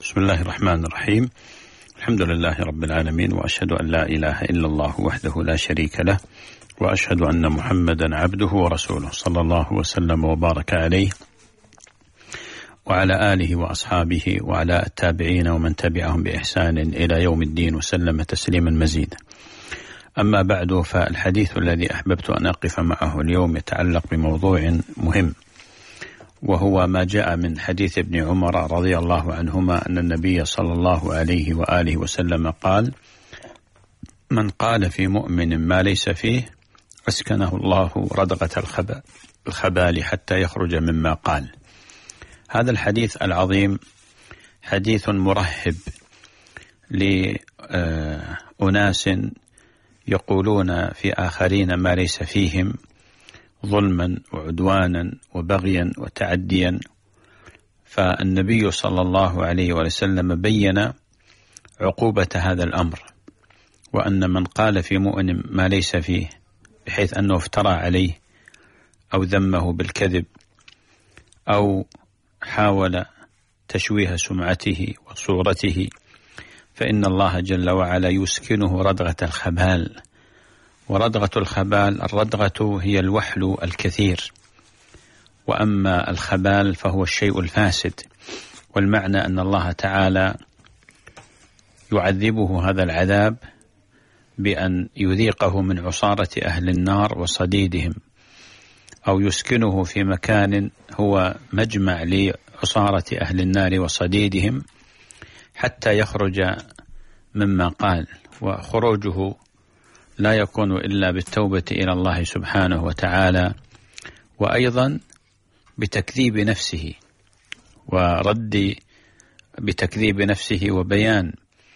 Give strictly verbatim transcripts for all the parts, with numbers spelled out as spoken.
بسم الله الرحمن الرحيم. الحمد لله رب العالمين، وأشهد أن لا إله إلا الله وحده لا شريك له، وأشهد أن محمدا عبده ورسوله، صلى الله وسلم وبارك عليه وعلى آله وأصحابه وعلى التابعين ومن تبعهم بإحسان إلى يوم الدين، وسلم تسليما مزيدا. أما بعد، فالحديث الذي أحببت أن أقف معه اليوم يتعلق بموضوع مهم، وهو ما جاء من حديث ابن عمر رضي الله عنهما أن النبي صلى الله عليه وآله وسلم قال: من قال في مؤمن ما ليس فيه أسكنه الله ردغة الخبال حتى يخرج مما قال. هذا الحديث العظيم حديث مرهب لأناس يقولون في آخرين ما ليس فيهم ظلما وعدوانا وبغيا وتعديا. فالنبي صلى الله عليه وسلم بين عقوبة هذا الأمر، وأن من قال في مؤمن ما ليس فيه بحيث أنه افترى عليه أو ذمه بالكذب أو حاول تشويه سمعته وصورته، فإن الله جل وعلا يسكنه ردغة الخبال. وردغة الخبال، الردغة هي الوحل الكثير، وأما الخبال فهو الشيء الفاسد. والمعنى أن الله تعالى يعذبه هذا العذاب بأن يذيقه من عصارة أهل النار وصديدهم، أو يسكنه في مكان هو مجمع لعصارة أهل النار وصديدهم حتى يخرج مما قال. وخروجه لا يكون إلا بالتوبة إلى الله سبحانه وتعالى، وأيضا بتكذيب نفسه ورد بتكذيب نفسه وبيان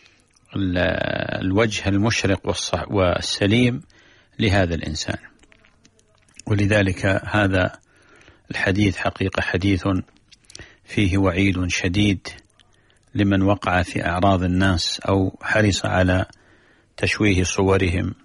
الوجه المشرق والسليم لهذا الإنسان. ولذلك هذا الحديث حقيقة حديث فيه وعيد شديد لمن وقع في أعراض الناس أو حرص على تشويه صورهم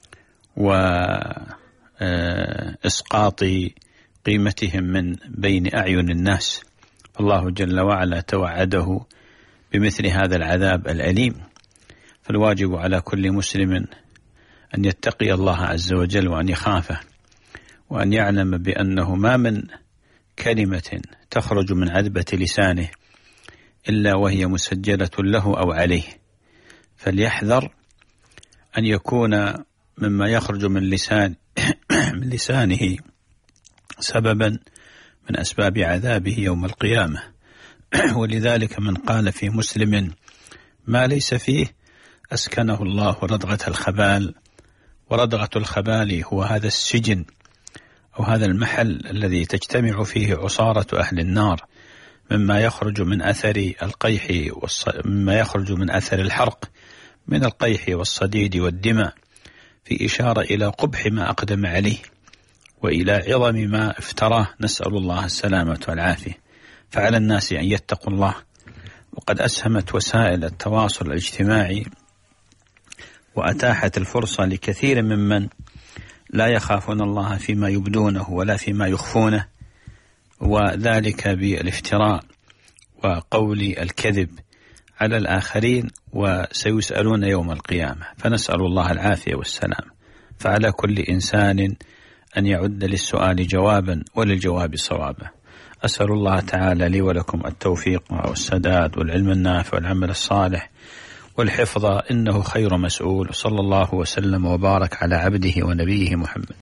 وإسقاط قيمتهم من بين أعين الناس. الله جل وعلا توعده بمثل هذا العذاب الأليم. فالواجب على كل مسلم أن يتقي الله عز وجل وأن يخافه، وأن يعلم بأنه ما من كلمة تخرج من عذبة لسانه إلا وهي مسجلة له أو عليه. فليحذر أن يكون مما يخرج من لسان من لسانه سببا من أسباب عذابه يوم القيامة. ولذلك من قال في مسلم ما ليس فيه أسكنه الله ردغة الخبال. وردغة الخبال هو هذا السجن أو هذا المحل الذي تجتمع فيه عصارة أهل النار مما يخرج من أثر القيح والص... مما يخرج من أثر الحرق من القيح والصديد والدماء، في إشارة إلى قبح ما أقدم عليه وإلى عظم ما افتراه، نسأل الله السلامة والعافية. فعلى الناس أن يتقوا الله. وقد أسهمت وسائل التواصل الاجتماعي وأتاحت الفرصة لكثير ممن لا يخافون الله فيما يبدونه ولا فيما يخفونه، وذلك بالافتراء وقول الكذب على الآخرين، وسيسألون يوم القيامة. فنسأل الله العافية والسلام. فعلى كل إنسان أن يعد للسؤال جوابا وللجواب صوابا. أسأل الله تعالى لي ولكم التوفيق والسداد والعلم النافع والعمل الصالح والحفظ، إنه خير مسؤول. صلى الله وسلم وبارك على عبده ونبيه محمد.